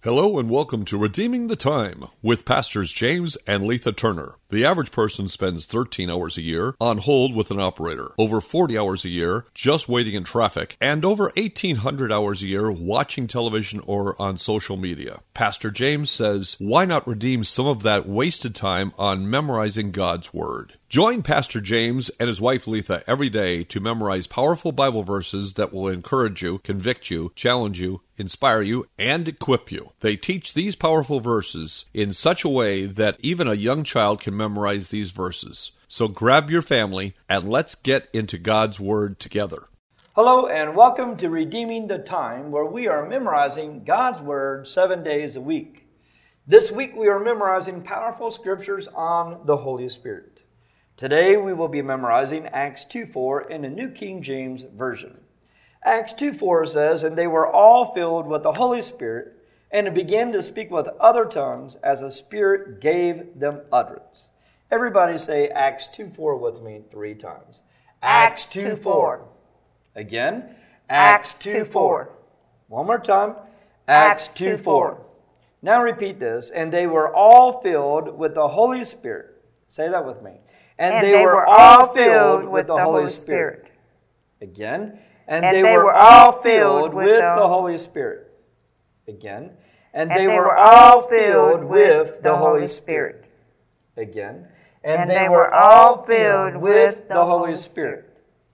Hello and welcome to Redeeming the Time with Pastors James and Letha Turner. The average person spends 13 hours a year on hold with an operator, over 40 hours a year just waiting in traffic, and over 1,800 hours a year watching television or on social media. Pastor James says, why not redeem some of that wasted time on memorizing God's Word? Join Pastor James and his wife Letha every day to memorize powerful Bible verses that will encourage you, convict you, challenge you, inspire you, and equip you. They teach these powerful verses in such a way that even a young child can memorize these verses. So grab your family and let's get into God's Word together. Hello and welcome to Redeeming the Time, where we are memorizing God's Word 7 days a week. This week we are memorizing powerful scriptures on the Holy Spirit. Today we will be memorizing Acts 2:4 in the New King James Version. Acts 2:4 says, "And they were all filled with the Holy Spirit, and began to speak with other tongues as the Spirit gave them utterance." Everybody say Acts 2:4 with me 3 times. Acts 2:4. Again, Acts 2:4. One more time. Acts 2:4. Now repeat this. "And they were all filled with the Holy Spirit." Say that with me. And they were all filled with the Holy Spirit. Again. And they were all filled with the Holy Spirit. Again. And they were all filled with the Holy Spirit. Again. And they were all filled with the Holy Spirit.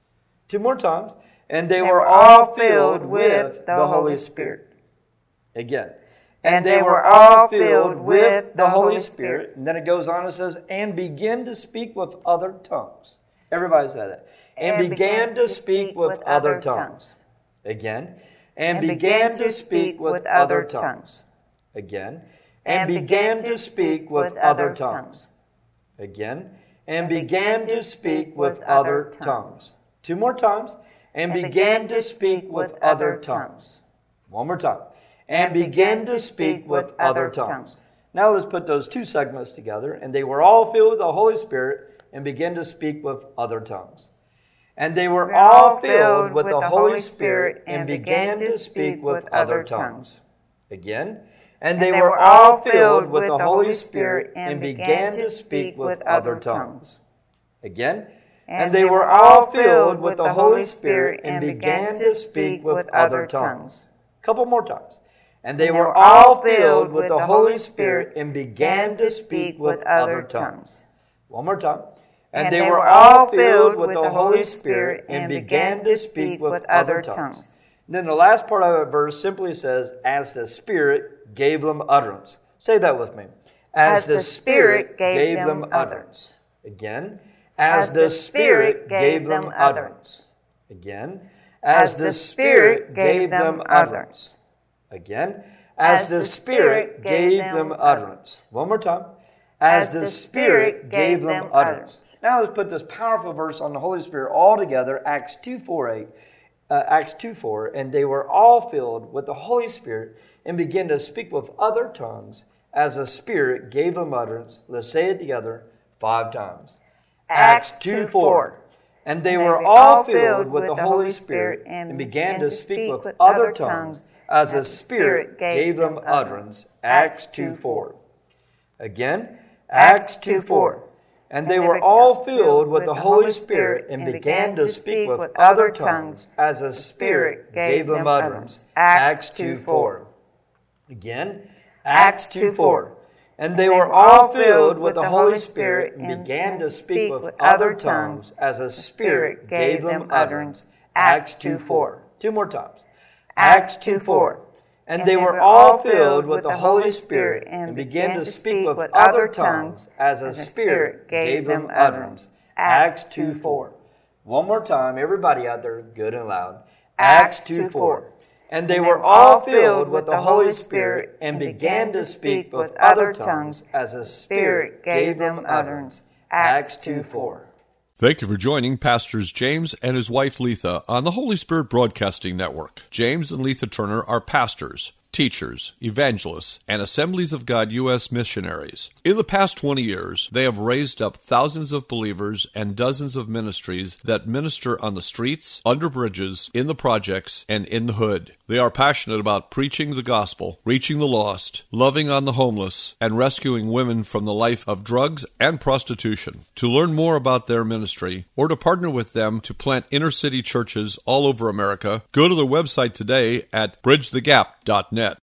2 more times. And they They were were all all filled with the Holy Spirit. Again. And they were all filled with the Holy Spirit. And then it goes on and says, "And begin to speak with other tongues." Everybody say that. And began to speak with other tongues. Again. And began to speak with other tongues. Again. And began to speak with other tongues. Again. And began to speak with other tongues. 2 more times. And began to speak with other tongues. One more time. And began to speak with other tongues. Now let's put those 2 segments together. "And they were all filled with the Holy Spirit and began to speak with other tongues." And they were all filled with the Holy Spirit and began to speak with other tongues. Again. And they were all filled with the Holy Spirit and began to speak with other tongues. Again. And they were all filled with the Holy Spirit and began to speak with other tongues. Couple more times. And they were all filled with the Holy Spirit and began to speak with other tongues. One more time. And they were all filled with the Holy Spirit and began to speak with other tongues. And then the last part of that verse simply says, "As the Spirit gave them utterance." Say that with me. As the Spirit gave them utterance. Again. As the Spirit gave them utterance. Again. As the Spirit gave them utterance. Again. As the Spirit gave them utterance. One more time. As the Spirit gave them utterance. Now let's put this powerful verse on the Holy Spirit all together. Acts 2:4. "And they were all filled with the Holy Spirit and began to speak with other tongues as the Spirit gave them utterance." Let's say it together 5 times. Acts 2:4. "And they were all filled with the Holy Spirit and began to speak with other tongues as the Spirit gave them utterance." Acts 2:4. Again. Acts 2:4. "And they were all filled with the Holy Spirit and began to speak with other tongues as the Spirit gave them utterance." Acts 2:4. Again. Acts 2:4. "And they were all filled with the Holy Spirit and began to speak with other tongues as the Spirit gave them utterance." Acts 2:4. 2 more times. Acts 2:4. "And they were all filled with the Holy Spirit and began to speak with other tongues as the Spirit gave them utterance." Acts 2:4. One more time, everybody out there, good and loud. Acts 2:4. "And they were all filled with the Holy Spirit and began to speak with other tongues as the Spirit gave them utterance." Acts 2:4. Thank you for joining Pastors James and his wife Letha on the Holy Spirit Broadcasting Network. James and Letha Turner are pastors, teachers, evangelists, and Assemblies of God U.S. missionaries. In the past 20 years, they have raised up thousands of believers and dozens of ministries that minister on the streets, under bridges, in the projects, and in the hood. They are passionate about preaching the gospel, reaching the lost, loving on the homeless, and rescuing women from the life of drugs and prostitution. To learn more about their ministry, or to partner with them to plant inner-city churches all over America, go to their website today at bridgethegap.net.